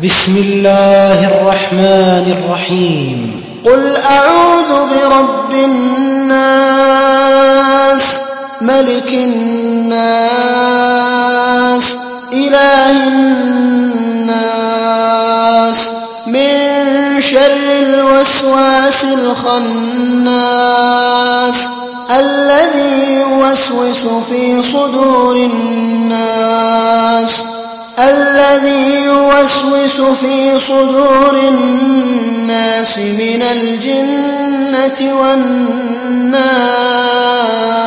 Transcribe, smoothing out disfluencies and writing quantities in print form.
بسم الله الرحمن الرحيم. قل أعوذ برب الناس ملك الناس إله الناس من شر الوسواس الخناس الذي يوسوس في صدور الناس من الجنة والناس.